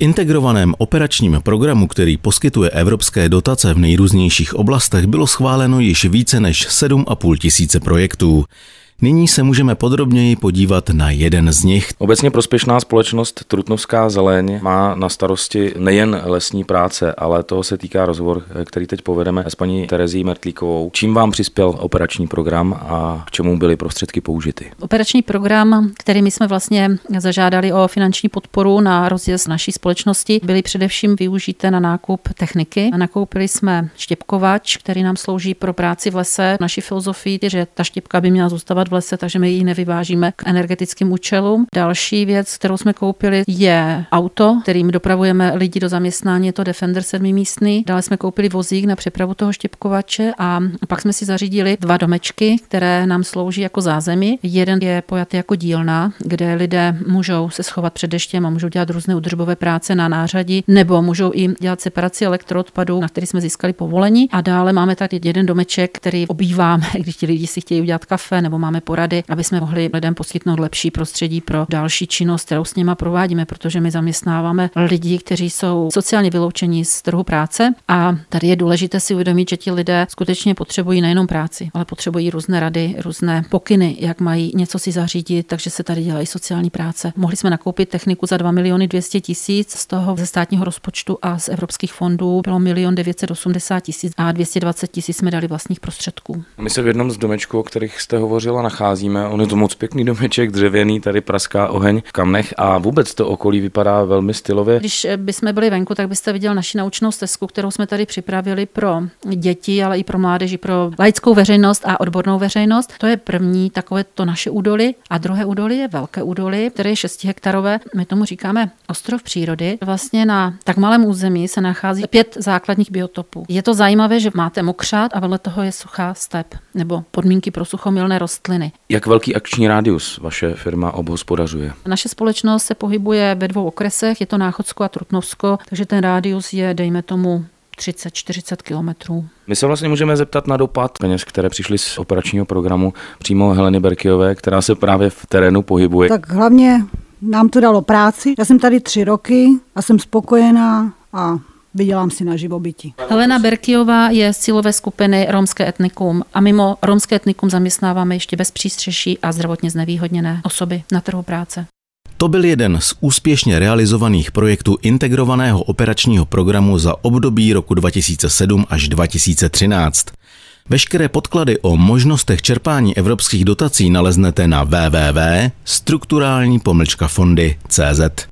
integrovaném operačním programu, který poskytuje evropské dotace v nejrůznějších oblastech, bylo schváleno již více než 7,5 tisíce projektů. Nyní se můžeme podrobněji podívat na jeden z nich. Obecně prospěšná společnost Trutnovská zeleň má na starosti nejen lesní práce, ale toho se týká rozhovor, který teď povedeme s paní Terezí Mertlíkovou. Čím vám přispěl operační program a k čemu byly prostředky použity? Operační program, který my jsme vlastně zažádali o finanční podporu na rozjezd naší společnosti, byly především využité na nákup techniky. Nakoupili jsme štěpkovač, který nám slouží pro práci v lese. Naší filozofii je, že ta štěpka by měla zůstávat v lese, takže my ji nevyvážíme k energetickým účelům. Další věc, kterou jsme koupili, je auto, kterým dopravujeme lidi do zaměstnání, je to Defender 7místný. Dále jsme koupili vozík na přepravu toho štěpkovače a pak jsme si zařídili 2 domečky, které nám slouží jako zázemí. Jeden je pojatý jako dílna, kde lidé můžou se schovat před deštěm a můžou dělat různé údržbové práce na nářadí, nebo můžou i dělat separaci elektroodpadu, na který jsme získali povolení. A dále máme tady jeden domeček, který obýváme, když ti lidi si chtějí udělat kafe, nebo máme porady, aby jsme mohli lidem poskytnout lepší prostředí pro další činnost, kterou s nimi provádíme, protože my zaměstnáváme lidi, kteří jsou sociálně vyloučení z trhu práce a tady je důležité si uvědomit, že ti lidé skutečně potřebují nejenom práci, ale potřebují různé rady, různé pokyny, jak mají něco si zařídit, takže se tady dělají sociální práce. Mohli jsme nakoupit techniku za 2 200 000, z toho ze státního rozpočtu a z evropských fondů bylo 1 980 000 a 220 000 jsme dali vlastních prostředků. My se v jednom z domečků, o kterých jste hovořila, nacházíme. On je to moc pěkný domeček, dřevěný, tady praská oheň v kamnech a vůbec to okolí vypadá velmi stylově. Když bychom byli venku, tak byste viděl naši naučnou stezku, kterou jsme tady připravili pro děti, ale i pro mládeži, pro laickou veřejnost a odbornou veřejnost. To je první takové to naše údolí a druhé údolí je velké údolí, které je 6 hektarové. My tomu říkáme ostrov přírody. Vlastně na tak malém území se nachází 5 základních biotopů. Je to zajímavé, že máte mokřad a vedle toho je suchá step nebo podmínky pro suchomilné rostliny. Jak velký akční rádius vaše firma obhospodařuje? Naše společnost se pohybuje ve 2 okresech, je to Náchodsko a Trutnovsko, takže ten rádius je, dejme tomu, 30-40 kilometrů. My se vlastně můžeme zeptat na dopad peněz, které přišly z operačního programu přímo Heleny Berkyové, která se právě v terénu pohybuje. Tak hlavně nám to dalo práci. Já jsem tady 3 roky a jsem spokojená a vydělám si na živobytí. Helena Berkyová je z cílové skupiny romské etnikum a mimo romské etnikum zaměstnáváme ještě bez přístřeší a zdravotně znevýhodněné osoby na trhu práce. To byl jeden z úspěšně realizovaných projektů integrovaného operačního programu za období roku 2007 až 2013. Veškeré podklady o možnostech čerpání evropských dotací naleznete na www.strukturální-fondy.cz.